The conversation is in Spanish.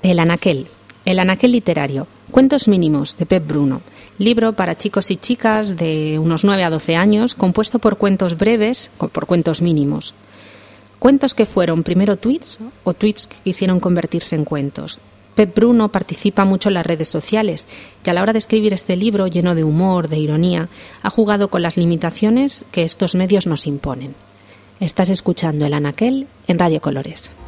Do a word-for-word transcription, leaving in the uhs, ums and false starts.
El Anaquel, el Anaquel literario, cuentos mínimos de Pep Bruno, libro para chicos y chicas de unos nueve a doce años, compuesto por cuentos breves, por cuentos mínimos. Cuentos que fueron primero tweets o tweets que quisieron convertirse en cuentos. Pep Bruno participa mucho en las redes sociales y a la hora de escribir este libro lleno de humor, de ironía, ha jugado con las limitaciones que estos medios nos imponen. Estás escuchando El Anaquel en Radio Colores.